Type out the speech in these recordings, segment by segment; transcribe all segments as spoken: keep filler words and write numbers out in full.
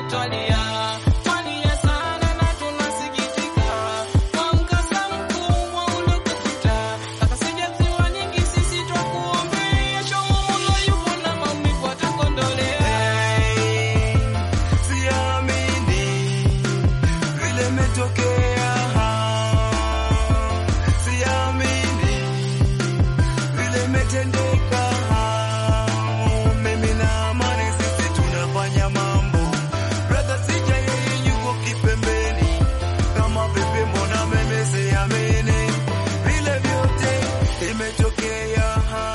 twalia twalia sana na tunasikitika kwa mkasa mkubwa uliopita. Kaka sijaziwa nyingi sisi twakuombea, Shomola yupo na maumivu atakondolea. Siamini vile imetokea, siamini vile imetendeka. Mimi na Amani sisi tunafanya mambo, brother sija yeye yuko kipembeni. Kama vipi mbona mimi siamini vile vyote imetokea.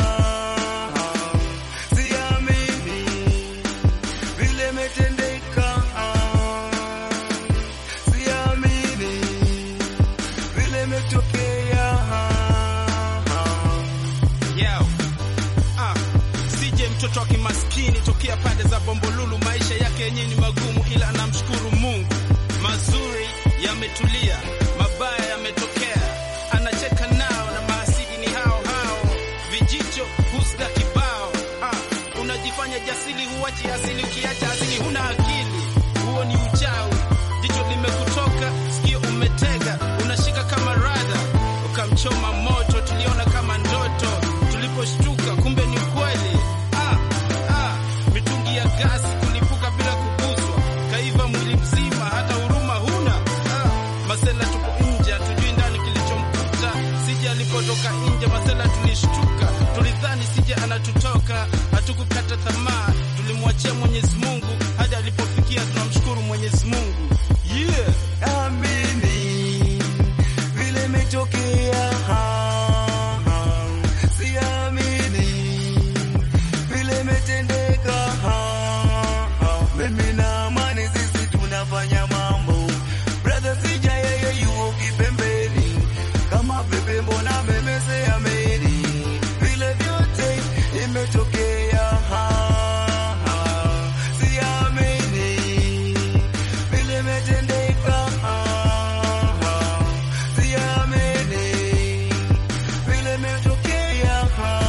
Siamini vile imetendeka, siamini vile imetokea. Yo. Ah, sije mtoto wa kimaskini tokea pande za Bombolulu, maisha yake yenyewe ni magumu, ila anamshukuru Mungu. Mazuri yametulia, mabaya yametokea. Anacheka nao na mahasidi ni hao hao. Vijicho husda kibao. Ah, unajifanya jasili, huachi asili, ukiacha asili huna akili. Huo ni uchawi. Jicho limekutoka, sikio umetega, unashika kama rada. Ukamchoma moto, tuliona kama ndoto. Tuliposhtuka kumbe ni kweli. Ah, ah, mitungi ya gasi kulipuka bila kuguswa. Kaiva mwili mzima, hata huruma huna. Ah, masela tupo nje, hatujui ndani kilichomkuta. Sije alipotoka nje, masela tulishtuka. Tulidhani sije anatutoka, hatukukata tamaa. Tulimwachia Mwenyezi Mungu, hadi alipofikia tunamshukuru Mwenyezi Mungu. Yeah. Amini vile imetokea, siamini vile imetendeka. Mimi na Amani sisi tunafanya mambo, brother sija yeye yuko kipembeni. Kama bebe mbona mimi siamini vile vyote imetokea. Siamini vile imetendeka, siamini vile imetokea.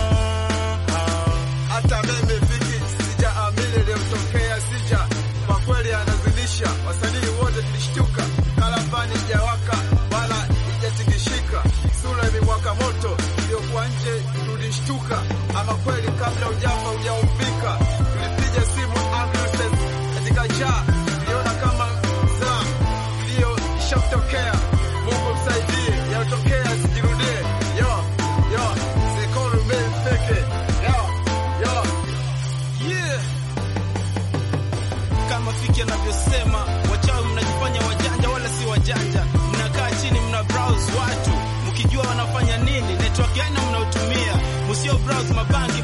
Hata mimi Viki sijaamini iliyotokea, sija kwa kweli anazidisha. Wasanii wote tulishtuka, karavani ijawaka wala ijatikishika, sura imewaka moto, iliyokuwa nje tulishtuka. Ama kweli kabla ujafa ujaumbika, tulipiga simu ambulance katika jaa, tuliona kama saa iliyo ishatokea. Mungu msaidie, yatokea sijirudie. Yo, yo, sikoru mfeke. Yo, yo. Yeah. Kama Fiki anavyosema, wachawi mnajifanya wajanja wala si wajanja. Mnakaa chini mna browse watu, mkijua wanafanya nini, network gani mnaotumia. Msio browse mabangi